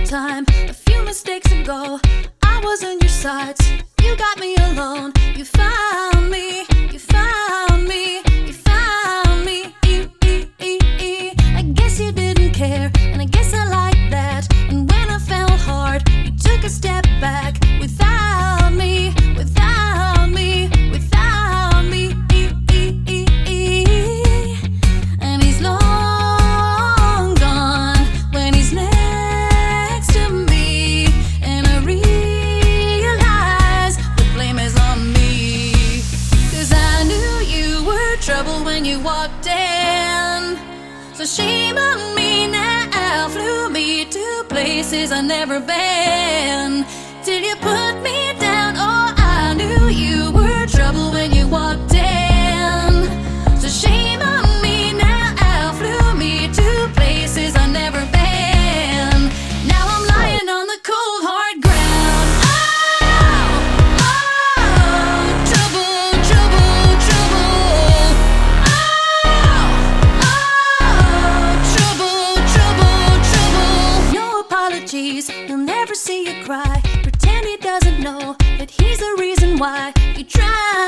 time. A few mistakes ago, I was on your sides. You got me alone. You found me. You found me. You found me. I guess you didn't care, and I guess I like that. And when I fell hard, you took a step back. Without me, without me, without me. And he's long gone when he's next to me. And I realize the blame is on me. 'Cause I knew you were trouble when you walked in. So shame on me now. Flew me to places I've never been. Till you put me down. Oh, I knew you were trouble when you walked in. So shame on me now. Flew me to places I've never been. Now I'm lying on the cold hard ground. Oh, oh, trouble, trouble, trouble. Oh, trouble, trouble, trouble. No apologies, he'll never see you cry. Pretend he doesn't know that he's the reason why you try.